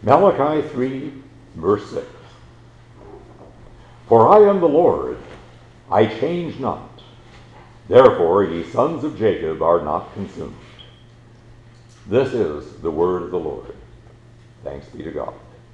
Malachi 3, verse 6. For I am the Lord, I change not. Therefore ye sons of Jacob are not consumed. This is the word of the Lord. Thanks be to God.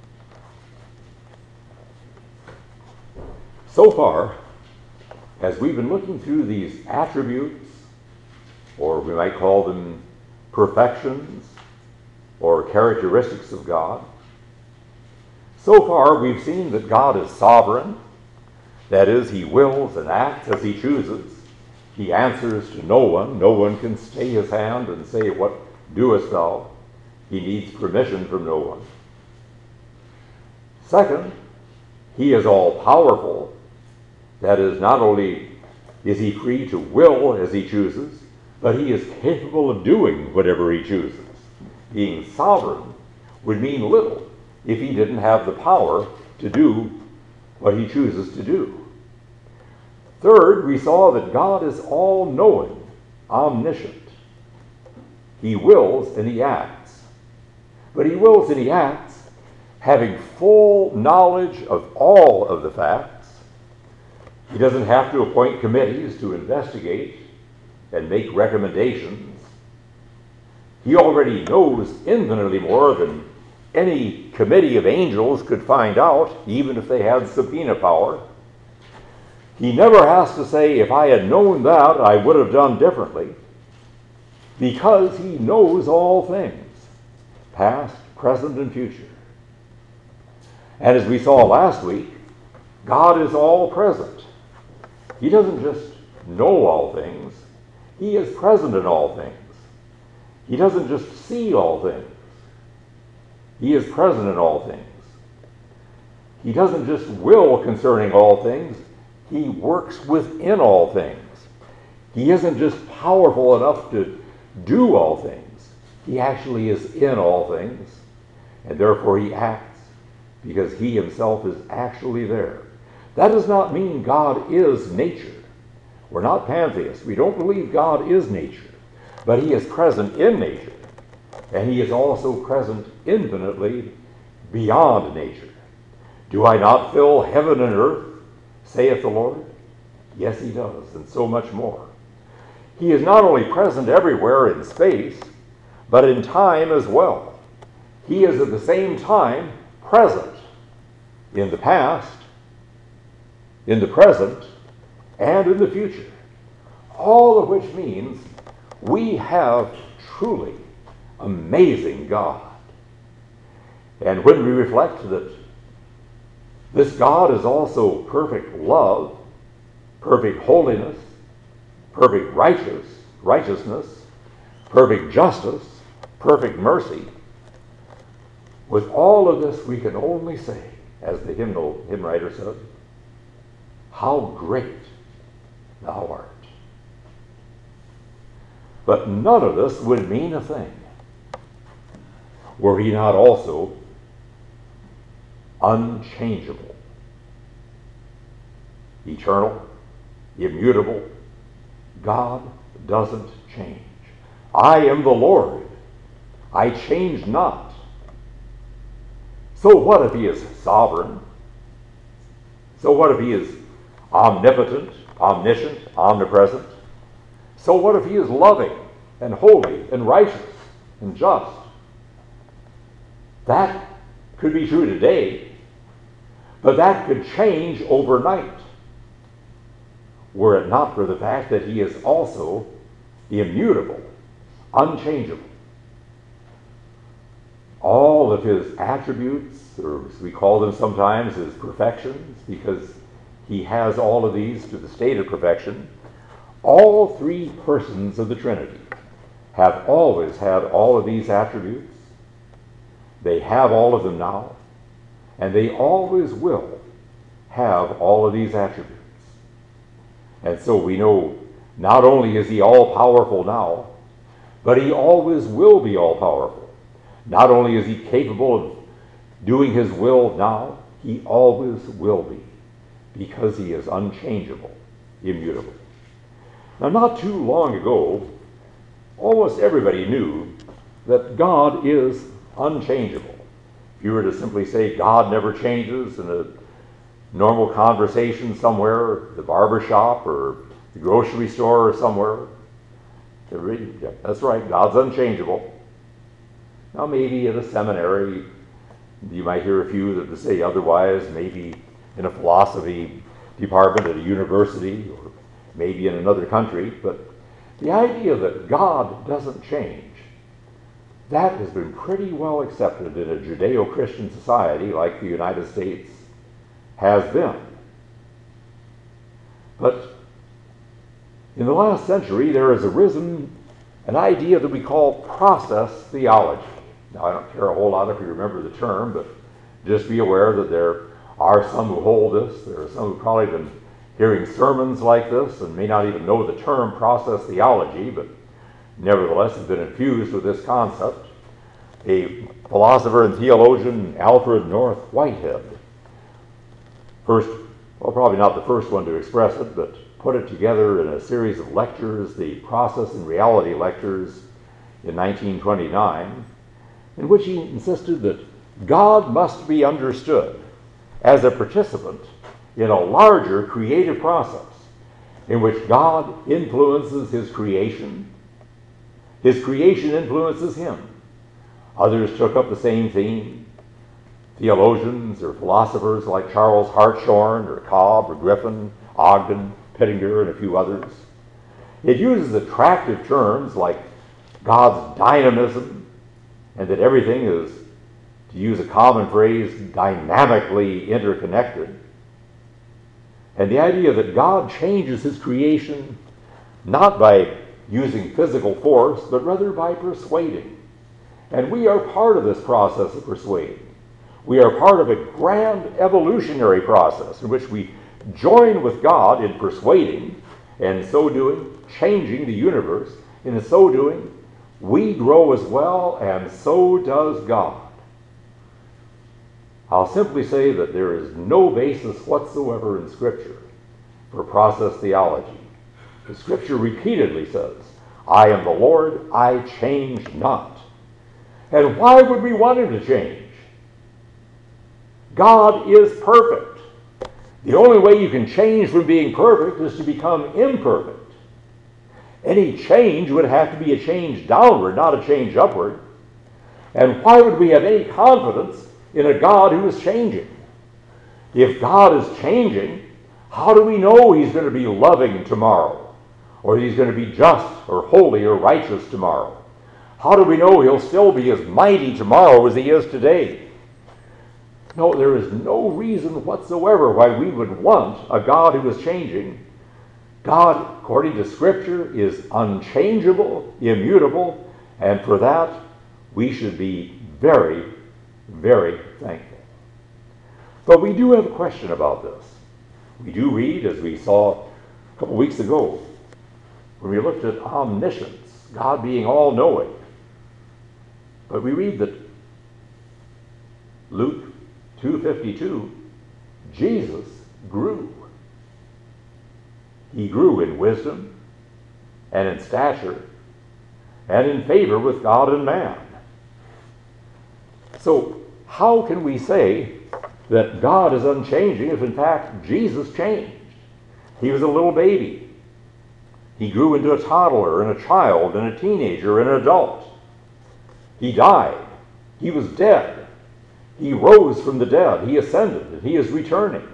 So far, as we've been looking through these attributes, or we might call them perfections, or characteristics of God, so far we've seen that God is sovereign. That is, he wills and acts as he chooses. He answers to no one. No one can stay his hand and say, "What doest thou?" He needs permission from no one. Second, he is all-powerful. That is, not only is he free to will as he chooses, but he is capable of doing whatever he chooses. Being sovereign would mean little if he didn't have the power to do what he chooses to do. Third, we saw that God is all-knowing, omniscient. He wills and he acts. But he wills and he acts having full knowledge of all of the facts. He doesn't have to appoint committees to investigate and make recommendations. He already knows infinitely more than any committee of angels could find out, even if they had subpoena power. He never has to say, "If I had known that, I would have done differently," because he knows all things, past, present, and future. And as we saw last week, God is all present. He doesn't just know all things, he is present in all things. He doesn't just see all things, he is present in all things. He doesn't just will concerning all things, he works within all things. He isn't just powerful enough to do all things, he actually is in all things, and therefore he acts because he himself is actually there. That does not mean God is nature. We're not pantheists. We don't believe God is nature. But he is present in nature. And he is also present infinitely beyond nature. Do I not fill heaven and earth, saith the Lord? Yes, he does, and so much more. He is not only present everywhere in space, but in time as well. He is at the same time present in the past, in the present, and in the future. All of which means we have truly amazing God. And when we reflect that this God is also perfect love, perfect holiness, perfect righteousness, perfect justice, perfect mercy, with all of this we can only say, as the hymn writer said, "How great thou art." But none of this would mean a thing were he not also unchangeable, eternal, immutable. God doesn't change. I am the Lord, I change not. So what if he is sovereign? So what if he is omnipotent, omniscient, omnipresent? So what if he is loving and holy and righteous and just? That could be true today, but that could change overnight, were it not for the fact that he is also immutable, unchangeable. All of his attributes, or as we call them sometimes, his perfections, because he has all of these to the state of perfection. All three persons of the Trinity have always had all of these attributes. They have all of them now, and they always will have all of these attributes. And so we know not only is he all-powerful now, but he always will be all-powerful. Not only is he capable of doing his will now, he always will be, because he is unchangeable, immutable. Now, not too long ago, almost everybody knew that God is unchangeable. If you were to simply say God never changes in a normal conversation somewhere, the barber shop or the grocery store or somewhere, yeah, that's right, God's unchangeable. Now maybe at a seminary, you might hear a few that would say otherwise, maybe in a philosophy department at a university, or maybe in another country, but the idea that God doesn't change, that has been pretty well accepted in a Judeo-Christian society like the United States has been. But in the last century, there has arisen an idea that we call process theology. Now, I don't care a whole lot if you remember the term, but just be aware that there are some who hold this. There are some who probably have been hearing sermons like this and may not even know the term process theology, but nevertheless have been infused with this concept. A philosopher and theologian, Alfred North Whitehead, first, well, probably not the first one to express it, but put it together in a series of lectures, the Process and Reality lectures in 1929, in which he insisted that God must be understood as a participant in a larger creative process in which God influences his creation influences him. Others took up the same theme. Theologians or philosophers like Charles Hartshorne or Cobb or Griffin, Ogden, Pittinger, and a few others. It uses attractive terms like God's dynamism, and that everything is, to use a common phrase, dynamically interconnected. And the idea that God changes his creation not by using physical force, but rather by persuading. And we are part of this process of persuading. We are part of a grand evolutionary process in which we join with God in persuading, and so doing, changing the universe. And in so doing, we grow as well, and so does God. I'll simply say that there is no basis whatsoever in Scripture for process theology. The Scripture repeatedly says, I am the Lord, I change not. And why would we want him to change? God is perfect. The only way you can change from being perfect is to become imperfect. Any change would have to be a change downward, not a change upward. And why would we have any confidence in a God who is changing? If God is changing, how do we know he's going to be loving tomorrow? Or he's going to be just or holy or righteous tomorrow? How do we know he'll still be as mighty tomorrow as he is today? No, there is no reason whatsoever why we would want a God who is changing. God, according to Scripture, is unchangeable, immutable, and for that we should be very, very thankful. But we do have a question about this. We do read, as we saw a couple weeks ago, when we looked at omniscience, God being all-knowing. But we read that Luke 2:52, Jesus grew. He grew in wisdom and in stature and in favor with God and man. So how can we say that God is unchanging if in fact Jesus changed? He was a little baby. He grew into a toddler and a child and a teenager and an adult. He died. He was dead. He rose from the dead. He ascended, and he is returning.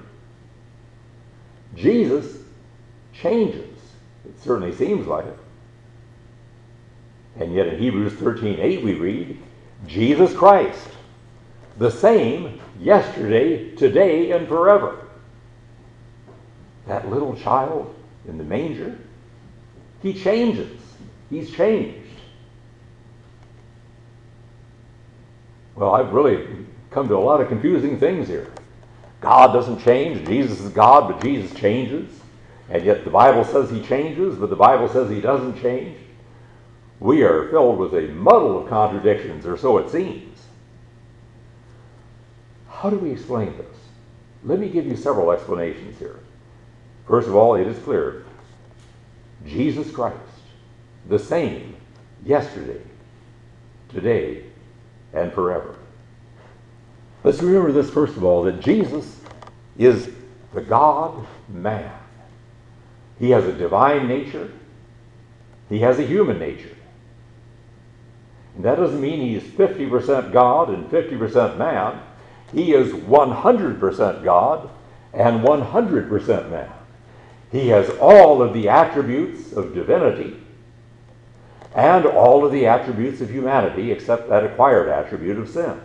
Jesus changes. It certainly seems like it. And yet in Hebrews 13:8 we read, Jesus Christ, the same yesterday, today, and forever. That little child in the manger, he changes. He's changed. Well, I've really come to a lot of confusing things here. God doesn't change. Jesus is God, but Jesus changes. And yet the Bible says he changes, but the Bible says he doesn't change. We are filled with a muddle of contradictions, or so it seems. How do we explain this? Let me give you several explanations here. First of all, it is clear. Jesus Christ, the same yesterday, today, and forever. Let's remember this first of all, that Jesus is the God-man. He has a divine nature. He has a human nature. And that doesn't mean he's 50% God and 50% man. He is 100% God and 100% man. He has all of the attributes of divinity and all of the attributes of humanity except that acquired attribute of sin.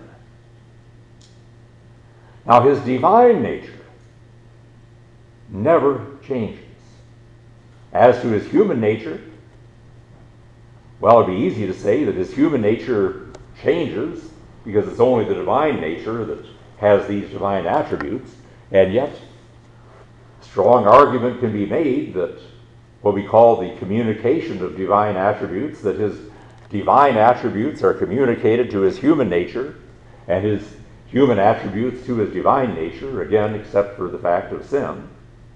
Now, his divine nature never changes. As to his human nature, well, it'd be easy to say that his human nature changes because it's only the divine nature that has these divine attributes, and yet strong argument can be made that what we call the communication of divine attributes, that his divine attributes are communicated to his human nature, and his human attributes to his divine nature, again, except for the fact of sin.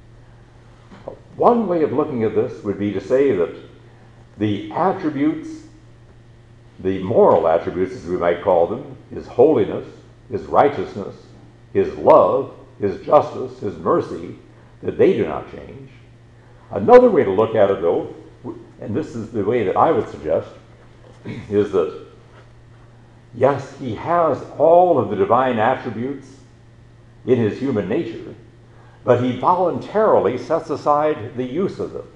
One way of looking at this would be to say that the attributes, the moral attributes as we might call them, his holiness, his righteousness, his love, his justice, his mercy, that they do not change. Another way to look at it, though, and this is the way that I would suggest, is that yes, he has all of the divine attributes in his human nature, but he voluntarily sets aside the use of them.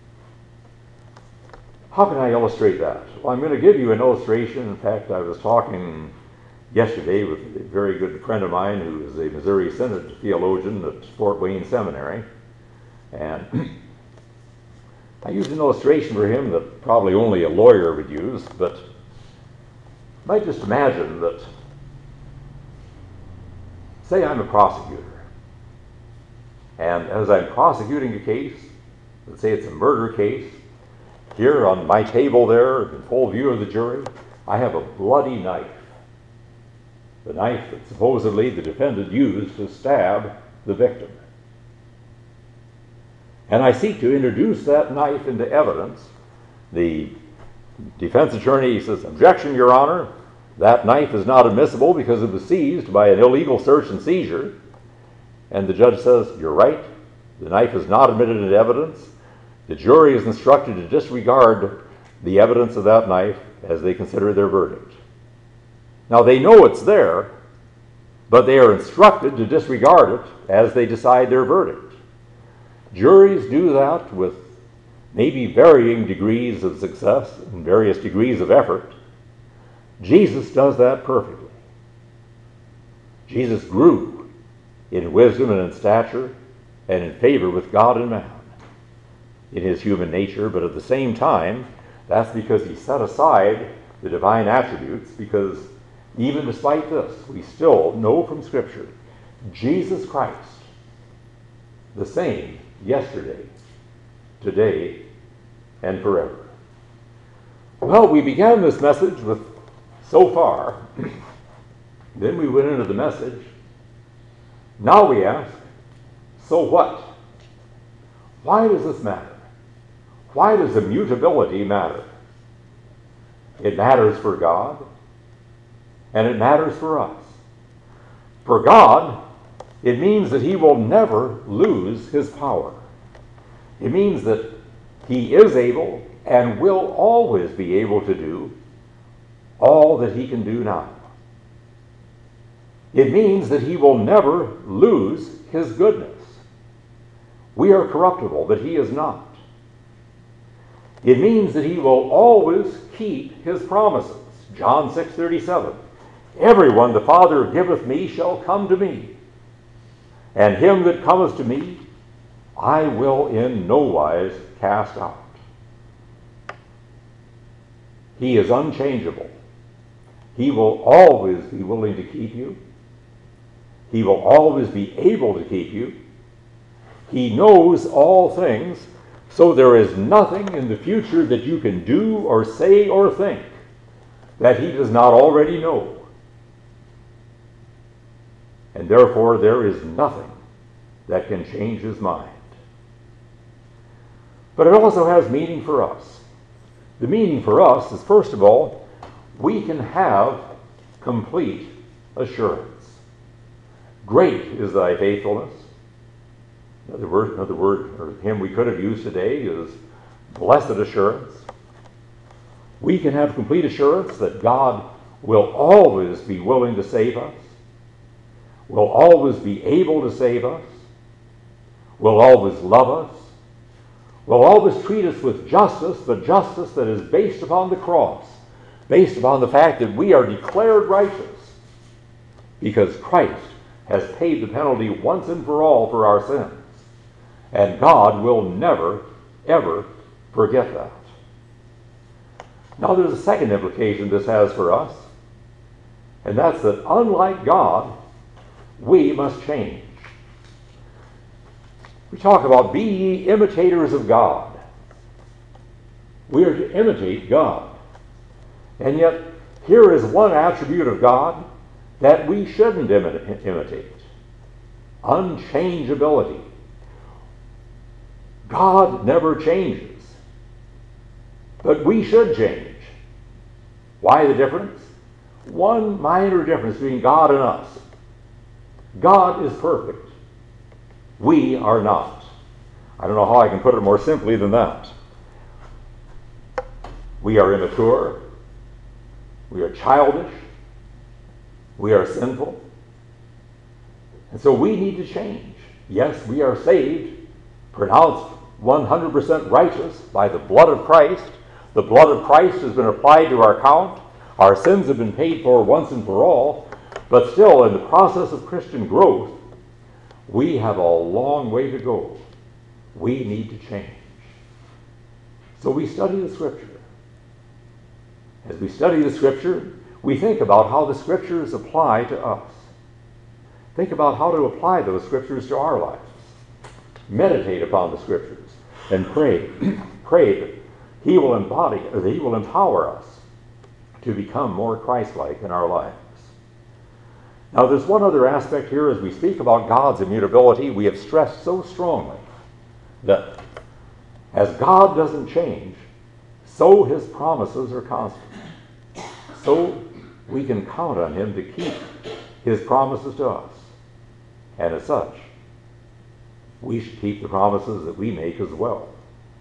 How can I illustrate that? Well, I'm going to give you an illustration. In fact, I was talking yesterday with a very good friend of mine who is a Missouri Synod theologian at Fort Wayne Seminary, and I used an illustration for him that probably only a lawyer would use, but you might just imagine that, say I'm a prosecutor, and as I'm prosecuting a case, let's say it's a murder case, here on my table there, in full view of the jury, I have a bloody knife. The knife that supposedly the defendant used to stab the victim. And I seek to introduce that knife into evidence. The defense attorney says, "Objection, Your Honor. That knife is not admissible because it was seized by an illegal search and seizure." And the judge says, "You're right. The knife is not admitted into evidence. The jury is instructed to disregard the evidence of that knife as they consider their verdict." Now, they know it's there, but they are instructed to disregard it as they decide their verdict. Juries do that with maybe varying degrees of success and various degrees of effort. Jesus does that perfectly. Jesus grew in wisdom and in stature and in favor with God and man in his human nature, but at the same time, that's because he set aside the divine attributes, because even despite this, we still know from Scripture Jesus Christ, the same yesterday, today, and forever. Well, we began this message with "so far." Then we went into the message. Now we ask, so what? Why does this matter? Why does immutability matter? It matters for God, and it matters for us. For God, it means that he will never lose his power. It means that he is able and will always be able to do all that he can do now. It means that he will never lose his goodness. We are corruptible, but he is not. It means that he will always keep his promises. John 6:37. "Everyone the Father giveth me shall come to me, and him that cometh to me I will in no wise cast out." He is unchangeable. He will always be willing to keep you. He will always be able to keep you. He knows all things, so there is nothing in the future that you can do or say or think that he does not already know. And therefore, there is nothing that can change his mind. But it also has meaning for us. The meaning for us is, first of all, we can have complete assurance. Great is thy faithfulness. Another word or hymn we could have used today is blessed assurance. We can have complete assurance that God will always be willing to save us, will always be able to save us, will always love us, will always treat us with justice, but justice that is based upon the cross, based upon the fact that we are declared righteous because Christ has paid the penalty once and for all for our sins. And God will never, ever forget that. Now there's a second implication this has for us, and that's that unlike God, we must change. We talk about be ye imitators of God. We are to imitate God. And yet, here is one attribute of God that we shouldn't imitate. Unchangeability. God never changes. But we should change. Why the difference? One minor difference between God and us. God is perfect. We are not. I don't know how I can put it more simply than that. We are immature. We are childish. We are sinful. And so we need to change. Yes, we are saved, pronounced 100% righteous by the blood of Christ. The blood of Christ has been applied to our account. Our sins have been paid for once and for all. But still, in the process of Christian growth, we have a long way to go. We need to change. So we study the Scripture. As we study the Scripture, we think about how the Scriptures apply to us. Think about how to apply those Scriptures to our lives. Meditate upon the Scriptures and pray. Pray that He will embody, or that He will empower us to become more Christ-like in our lives. Now, there's one other aspect here as we speak about God's immutability. We have stressed so strongly that as God doesn't change, so His promises are constant. So we can count on Him to keep His promises to us. And as such, we should keep the promises that we make as well.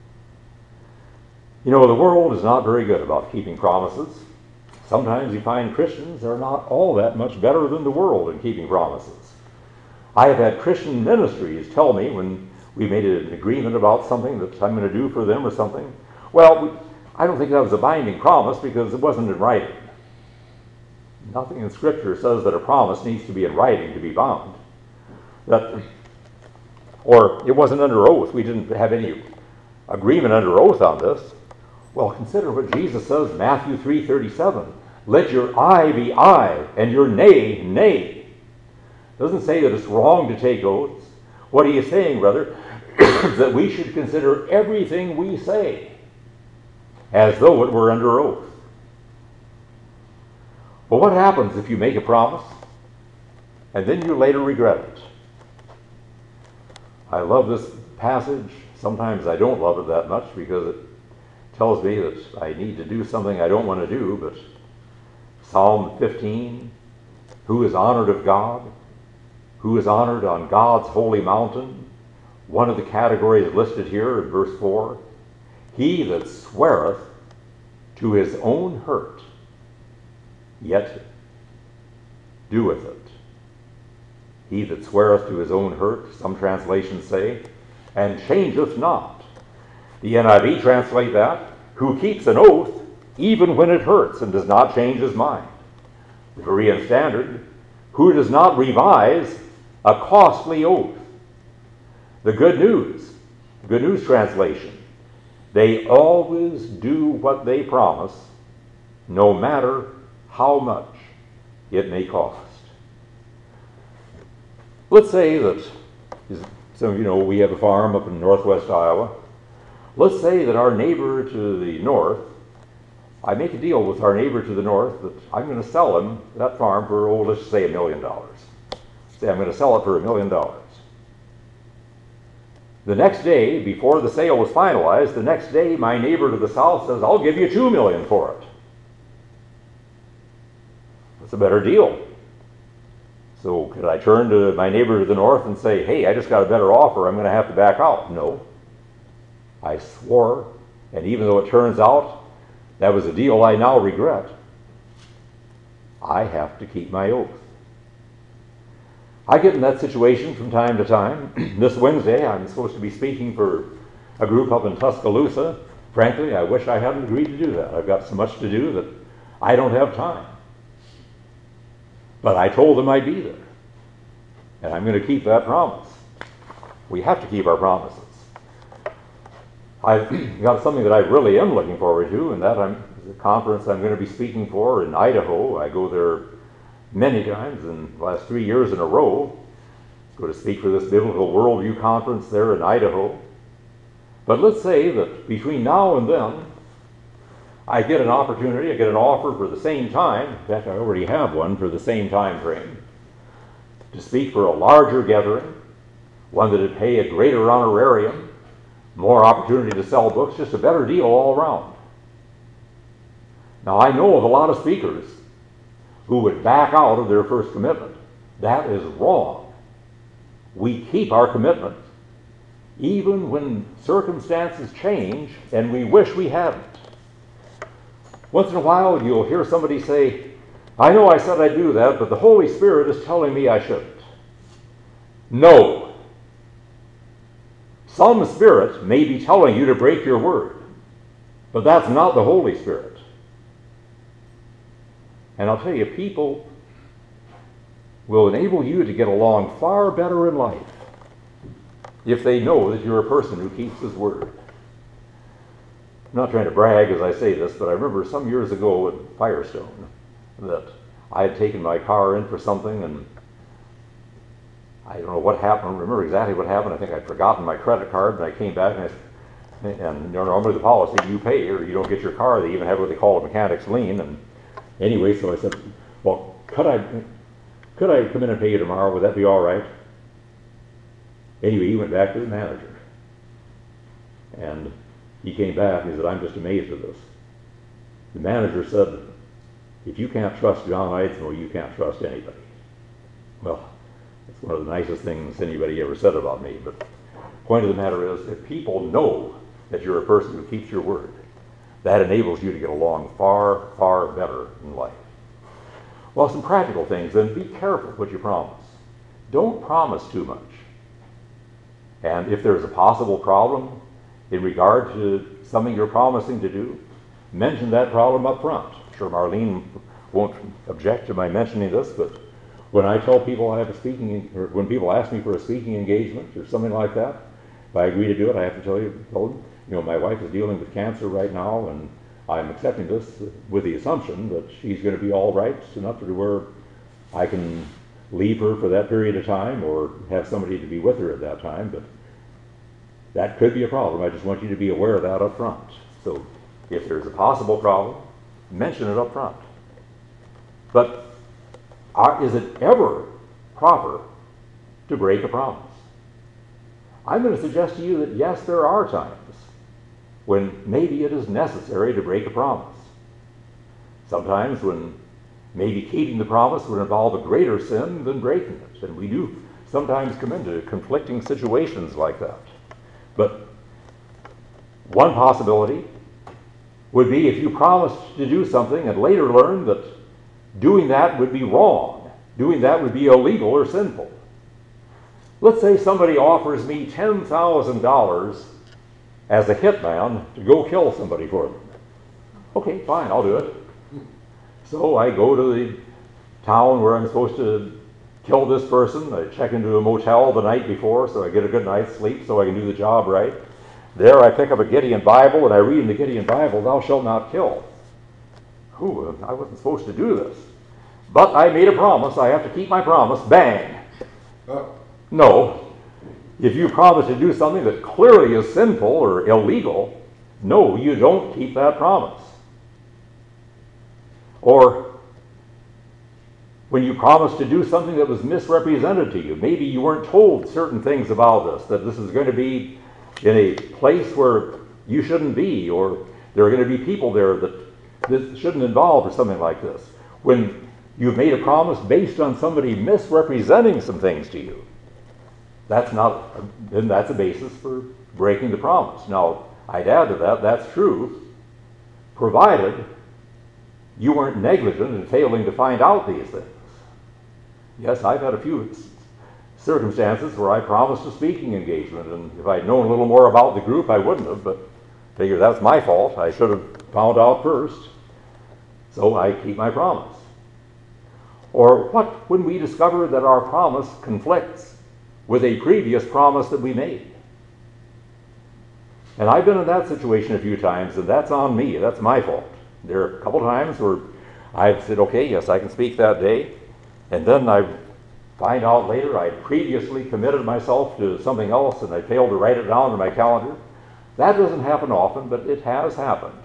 You know, the world is not very good about keeping promises. Sometimes you find Christians are not all that much better than the world in keeping promises. I have had Christian ministries tell me when we made an agreement about something that I'm going to do for them or something, well, I don't think that was a binding promise because it wasn't in writing. Nothing in Scripture says that a promise needs to be in writing to be bound. Or it wasn't under oath. We didn't have any agreement under oath on this. Well, consider what Jesus says in Matthew 3:37. Let your aye be aye, and your nay, nay. It doesn't say that it's wrong to take oaths. What he is saying, rather, is that we should consider everything we say as though it were under oath. But what happens if you make a promise and then you later regret it? I love this passage. Sometimes I don't love it that much because it tells me that I need to do something I don't want to do, but Psalm 15, who is honored of God? Who is honored on God's holy mountain? One of the categories listed here in verse 4, he that sweareth to his own hurt, yet doeth it. He that sweareth to his own hurt, some translations say, and changeth not. The NIV translate that, who keeps an oath even when it hurts and does not change his mind. The Berean Standard, who does not revise a costly oath. The Good News translation, they always do what they promise, no matter how much it may cost. Let's say that, some of you know we have a farm up in northwest Iowa. Let's say that our neighbor to the north, I make a deal with our neighbor to the north that I'm going to sell him that farm for, let's say $1 million. Say I'm going to sell it for $1 million. The next day, before the sale was finalized, the next day my neighbor to the south says, I'll give you $2 million for it. That's a better deal. So could I turn to my neighbor to the north and say, hey, I just got a better offer, I'm going to have to back out? No. I swore, and even though it turns out that was a deal I now regret, I have to keep my oath. I get in that situation from time to time. This Wednesday, I'm supposed to be speaking for a group up in Tuscaloosa. Frankly, I wish I hadn't agreed to do that. I've got so much to do that I don't have time. But I told them I'd be there. And I'm going to keep that promise. We have to keep our promises. I've got something that I really am looking forward to, and that is a conference I'm going to be speaking for in Idaho. I go there many times in the last 3 years in a row. Go to speak for this Biblical Worldview Conference there in Idaho. But let's say that between now and then, I get an opportunity, I get an offer for the same time, in fact I already have one for the same time frame, to speak for a larger gathering, one that would pay a greater honorarium, more opportunity to sell books, just a better deal all around. Now I know of a lot of speakers who would back out of their first commitment. That is wrong. We keep our commitment even when circumstances change and we wish we hadn't. Once in a while you'll hear somebody say, I know I said I'd do that, but the Holy Spirit is telling me I shouldn't. No. Some spirit may be telling you to break your word, but that's not the Holy Spirit. And I'll tell you, people will enable you to get along far better in life if they know that you're a person who keeps his word. I'm not trying to brag as I say this, but I remember some years ago at Firestone that I had taken my car in for something, and I don't know what happened. I don't remember exactly what happened. I think I'd forgotten my credit card, and I came back, and normally the policy, you pay or you don't get your car. They even have what they call a mechanic's lien. And anyway, so I said, well, could I come in and pay you tomorrow? Would that be all right? Anyway, he went back to the manager. And he came back and he said, I'm just amazed at this. The manager said, if you can't trust John Eidsmoe, you can't trust anybody. Well, it's one of the nicest things anybody ever said about me. But the point of the matter is, if people know that you're a person who keeps your word, that enables you to get along far, far better in life. Well, some practical things, then be careful what you promise. Don't promise too much. And if there's a possible problem in regard to something you're promising to do, mention that problem up front. I'm sure Marlene won't object to my mentioning this, but when I tell people I have a speaking, or when people ask me for a speaking engagement or something like that, if I agree to do it, I have to tell them, my wife is dealing with cancer right now, and I'm accepting this with the assumption that she's going to be all right enough to where I can leave her for that period of time or have somebody to be with her at that time, but that could be a problem. I just want you to be aware of that up front. So if there's a possible problem, mention it up front. But is it ever proper to break a promise? I'm going to suggest to you that yes, there are times when maybe it is necessary to break a promise. Sometimes when maybe keeping the promise would involve a greater sin than breaking it. And we do sometimes come into conflicting situations like that. But one possibility would be if you promised to do something and later learned that doing that would be wrong, doing that would be illegal or sinful. Let's say somebody offers me $10,000 as a hitman to go kill somebody for them. Okay, fine, I'll do it. So I go to the town where I'm supposed to kill this person. I check into a motel the night before so I get a good night's sleep so I can do the job right. There I pick up a Gideon Bible and I read in the Gideon Bible, thou shalt not kill. Ooh, I wasn't supposed to do this. But I made a promise, I have to keep my promise, bang. No. If you promise to do something that clearly is sinful or illegal, no, you don't keep that promise. Or when you promise to do something that was misrepresented to you, maybe you weren't told certain things about this, that this is going to be in a place where you shouldn't be, or there are going to be people there that this shouldn't involve, or something like this. When You've made a promise based on somebody misrepresenting some things to you. That's a basis for breaking the promise. Now, I'd add to that, that's true, provided you weren't negligent in failing to find out these things. Yes, I've had a few circumstances where I promised a speaking engagement, and if I'd known a little more about the group, I wouldn't have, but figure that's my fault. I should have found out first. So I keep my promise. Or what when we discover that our promise conflicts with a previous promise that we made? And I've been in that situation a few times, and that's on me. That's my fault. There are a couple times where I've said, okay, yes, I can speak that day, and then I find out later I'd previously committed myself to something else and I failed to write it down in my calendar. That doesn't happen often, but it has happened.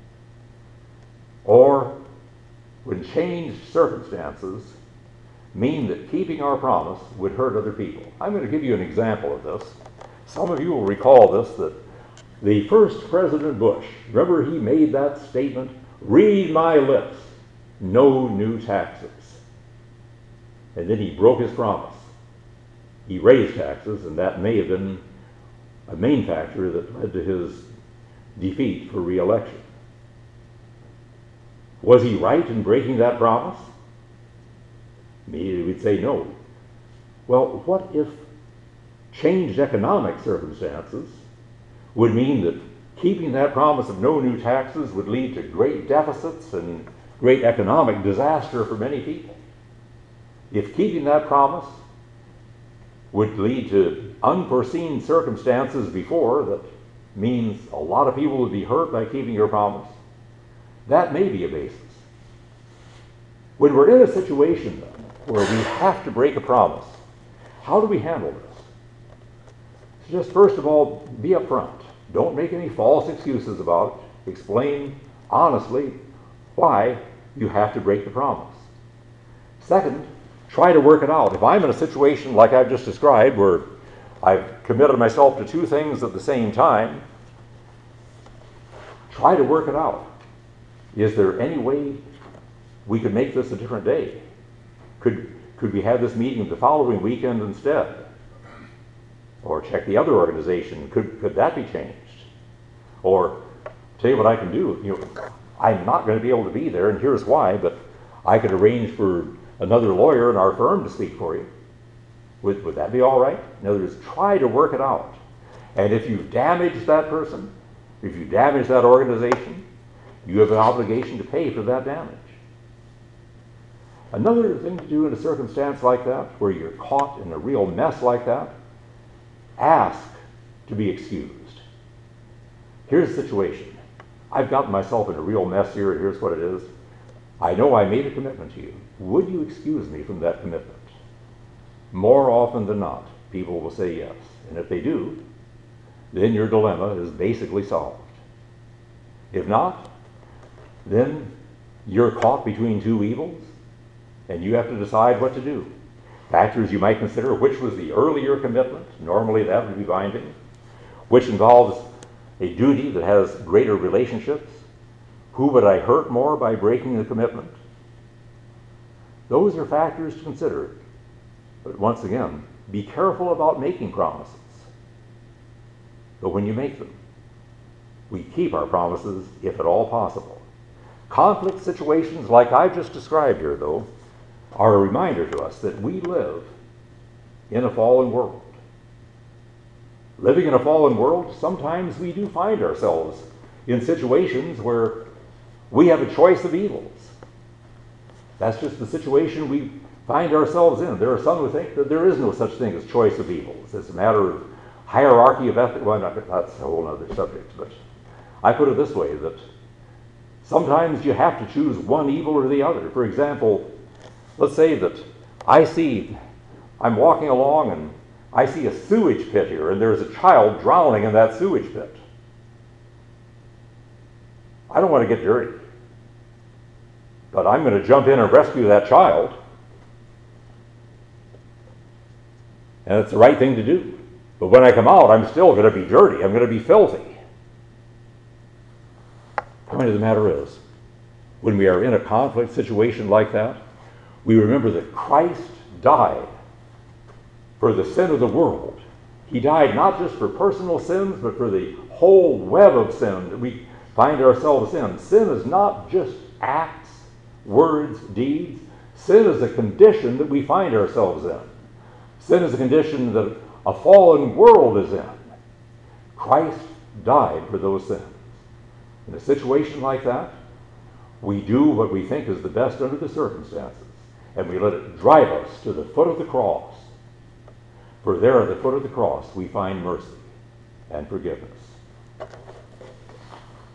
Or when changed circumstances mean that keeping our promise would hurt other people. I'm going to give you an example of this. Some of you will recall this, that the first President Bush, remember he made that statement, "Read my lips, no new taxes." And then he broke his promise. He raised taxes, and that may have been a main factor that led to his defeat for re-election. Was he right in breaking that promise? Maybe we'd say no. Well, what if changed economic circumstances would mean that keeping that promise of no new taxes would lead to great deficits and great economic disaster for many people? If keeping that promise would lead to unforeseen circumstances before, that means a lot of people would be hurt by keeping your promise, that may be a basis. When we're in a situation, then, where we have to break a promise, how do we handle this? So just first of all, be upfront. Don't make any false excuses about it. Explain honestly why you have to break the promise. Second, try to work it out. If I'm in a situation like I've just described, where I've committed myself to two things at the same time, try to work it out. Is there any way we could make this a different day? Could we have this meeting the following weekend instead? Or check the other organization. Could that be changed? Or tell you what I can do. I'm not going to be able to be there, and here's why, but I could arrange for another lawyer in our firm to speak for you. Would that be all right? In other words, try to work it out. And if you've damaged that person, if you damage that organization, you have an obligation to pay for that damage. Another thing to do in a circumstance like that, where you're caught in a real mess like that, ask to be excused. Here's the situation. I've gotten myself in a real mess here, and here's what it is. I know I made a commitment to you. Would you excuse me from that commitment? More often than not, people will say yes. And if they do, then your dilemma is basically solved. If not, then you're caught between two evils, and you have to decide what to do. Factors you might consider: which was the earlier commitment? Normally that would be binding. Which involves a duty that has greater relationships? Who would I hurt more by breaking the commitment? Those are factors to consider. But once again, be careful about making promises. But when you make them, we keep our promises if at all possible. Conflict situations like I've just described here, though, are a reminder to us that we live in a fallen world. Living in a fallen world, sometimes we do find ourselves in situations where we have a choice of evils. That's just the situation we find ourselves in. There are some who think that there is no such thing as choice of evils. It's a matter of hierarchy of ethics. Well, that's a whole other subject, but I put it this way, that sometimes you have to choose one evil or the other. For example, let's say that I'm walking along and I see a sewage pit here, and there's a child drowning in that sewage pit. I don't want to get dirty, but I'm going to jump in and rescue that child. And it's the right thing to do. But when I come out, I'm still going to be dirty. I'm going to be filthy. The point of the matter is, when we are in a conflict situation like that, we remember that Christ died for the sin of the world. He died not just for personal sins, but for the whole web of sin that we find ourselves in. Sin is not just acts, words, deeds. Sin is a condition that we find ourselves in. Sin is a condition that a fallen world is in. Christ died for those sins. In a situation like that, we do what we think is the best under the circumstances, and we let it drive us to the foot of the cross. For there at the foot of the cross we find mercy and forgiveness.